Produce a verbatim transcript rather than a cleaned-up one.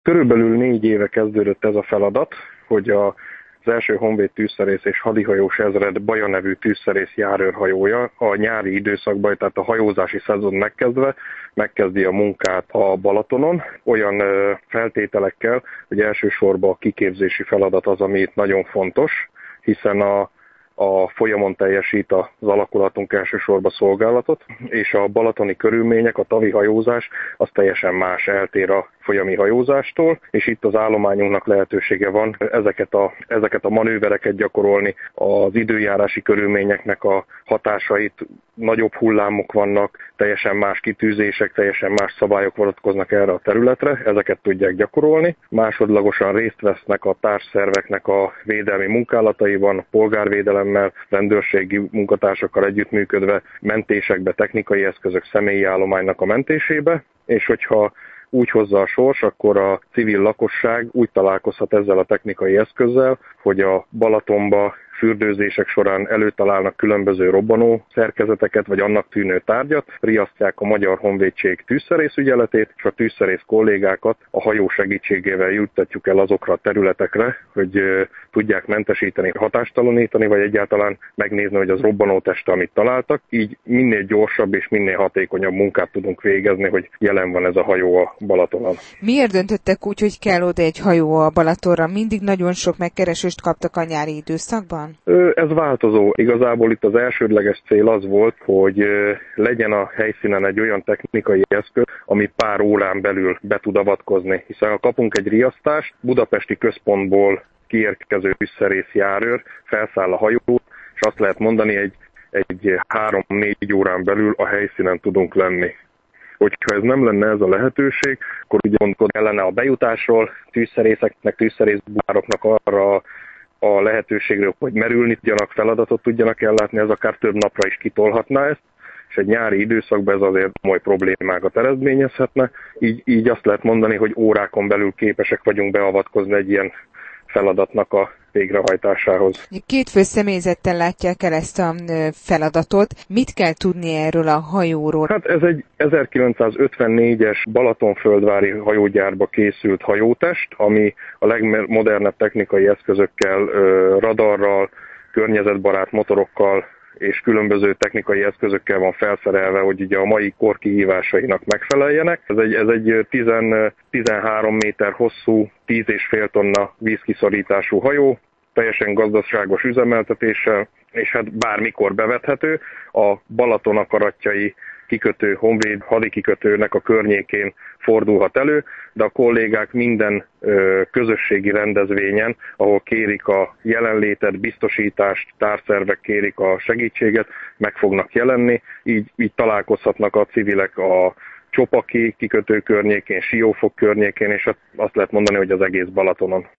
Körülbelül négy éve kezdődött ez a feladat, hogy a az első honvéd tűzszerész és hadihajós ezred Baja nevű tűzszerész járőrhajója a nyári időszakban, tehát a hajózási szezon megkezdve, megkezdi a munkát a Balatonon, olyan feltételekkel, hogy elsősorban a kiképzési feladat az, ami itt nagyon fontos, hiszen a a folyamon teljesít az alakulatunk elsősorban szolgálatot, és a balatoni körülmények, a tavi hajózás az teljesen más, eltér a folyami hajózástól, és itt az állományunknak lehetősége van ezeket a, ezeket a manővereket gyakorolni, az időjárási körülményeknek a hatásait, nagyobb hullámok vannak, teljesen más kitűzések, teljesen más szabályok vonatkoznak erre a területre, ezeket tudják gyakorolni. Másodlagosan részt vesznek a társszerveknek a védelmi munkálataiban, polgárvédelemmel, rendőrségi munkatársakkal együttműködve, mentésekbe, technikai eszközök, személyi állománynak a mentésébe, és hogyha úgy hozza a sors, akkor a civil lakosság úgy találkozhat ezzel a technikai eszközzel, hogy a Balatonba fürdőzések során előtalálnak különböző robbanó szerkezeteket, vagy annak tűnő tárgyat, riasztják a Magyar Honvédség tűzszerész ügyeletét, és a tűzszerész kollégákat a hajó segítségével juttatjuk el azokra a területekre, hogy uh, tudják mentesíteni, hatástalanítani, vagy egyáltalán megnézni, hogy az robbanóteste, amit találtak. Így minél gyorsabb és minél hatékonyabb munkát tudunk végezni, hogy jelen van ez a hajó a Balatonon. Miért döntöttek úgy, hogy kell oda egy hajó a Balatonra? Mindig nagyon sok megkeresést kaptak a nyári időszakban? Ez változó. Igazából itt az elsődleges cél az volt, hogy legyen a helyszínen egy olyan technikai eszköz, ami pár órán belül be tud avatkozni. Hiszen ha kapunk egy riasztást, budapesti központból kiérkező tűzszerész járőr felszáll a hajót, és azt lehet mondani, egy, egy három-négy órán belül a helyszínen tudunk lenni. Hogyha ez nem lenne ez a lehetőség, akkor ugye gondolni kellene a bejutásról, tűzszerészeknek, tűzszerészbúvároknak arra a lehetőségről, hogy merülni tudjanak, feladatot tudjanak ellátni, ez akár több napra is kitolhatná ezt, és egy nyári időszakban ez azért komoly problémákat eredményezhetne. Így, így azt lehet mondani, hogy órákon belül képesek vagyunk beavatkozni egy ilyen feladatnak a végrehajtásához. Két fő személyzettel látják el ezt a feladatot. Mit kell tudni erről a hajóról? Hát ez egy ezerkilencszázötvennégyes Balatonföldvári hajógyárba készült hajótest, ami a legmodernebb technikai eszközökkel, radarral, környezetbarát motorokkal és különböző technikai eszközökkel van felszerelve, hogy ugye a mai kor kihívásainak megfeleljenek. Ez egy, ez egy tizenhárom méter hosszú, tíz és fél tonna vízkiszorítású hajó, teljesen gazdaságos üzemeltetéssel, és hát bármikor bevethető. A Balaton akaratjai kikötő, honvéd hadikikötőnek a környékén fordulhat elő, de a kollégák minden ö, közösségi rendezvényen, ahol kérik a jelenlétet, biztosítást, társzervek kérik a segítséget, meg fognak jelenni, így, így találkozhatnak a civilek a Csopaki kikötő környékén, Siófok környékén, és azt lehet mondani, hogy az egész Balatonon.